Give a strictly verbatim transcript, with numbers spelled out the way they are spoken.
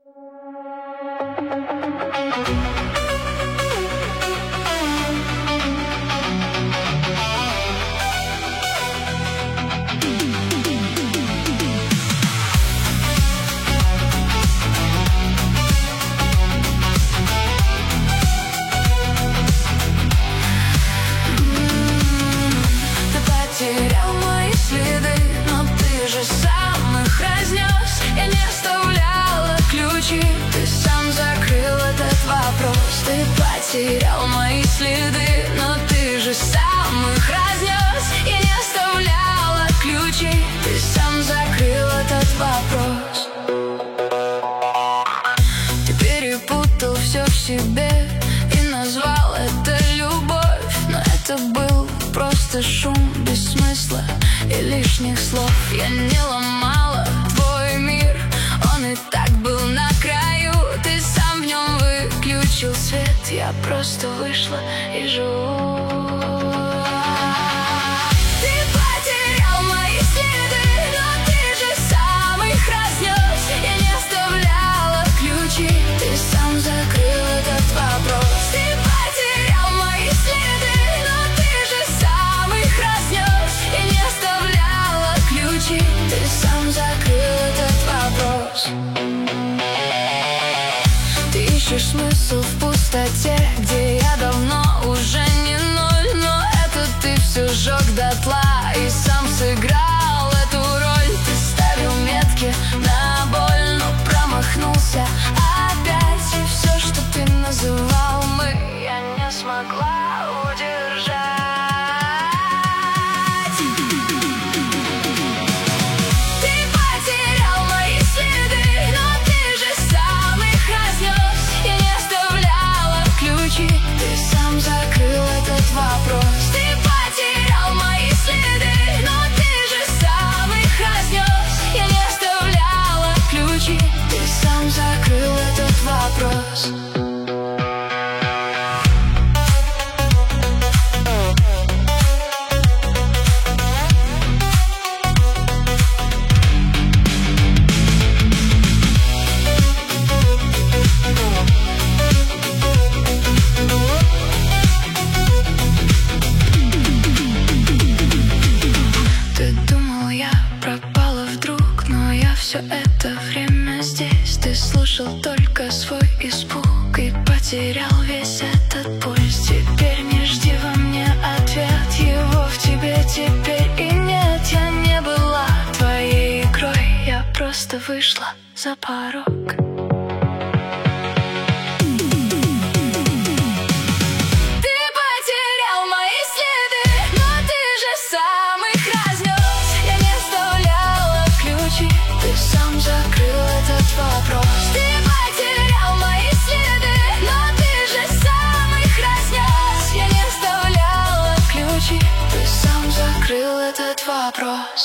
Потерял мои следы, но ты же сам их разнес. Я не оставляла ключи, ты сам закрыл этот вопрос. Ты потерял мои следы, но ты же сам их разнес. Я не оставляла ключи, ты сам закрыл этот вопрос. Ты перепутал все в себе и назвал это любовь, но это был просто шум без смысла и лишних слов. Я не ломала твой мир, он и так был на краю. Ты сам в нем выключил свет, я просто вышла и живу. Ты потерял мои следы, но ты же сам их разнес. Я не оставляла ключи, ты сам закрыл этот вопрос. Ты потерял мои следы, но ты же сам их разнес. Я не оставляла ключи, ты сам закрыл этот вопрос. Ты ищешь смысл в пустоте, где я давно уже не ноль. Но это ты все сжег дотла и сам сыграл эту роль. Ты ставил метки на боль, но промахнулся опять. И все, что ты называл мы, я не смогла удержать. Ты потерял мои следы, но ты же сам их разнес. Я не оставляла ключи, ты сам закрыл этот вопрос. Ты потерял мои следы, но ты же сам их разнес. Я не оставляла ключи, ты сам закрыл этот вопрос. Ты думал, я пропала вдруг, но я все это время здесь. Ты слушал только свой испуг и потерял весь этот пульс. Теперь не жди во мне ответ, его в тебе теперь и нет. Я не была твоей игрой, я просто вышла за порог. Ты потерял мои следы, но ты же сам их разнес. Я не оставляла ключи, ты сам закрыл этот вопрос. Ты потерял мои следы, но ты же сам их разнес. Я не оставляла ключи, ты сам закрыл этот вопрос.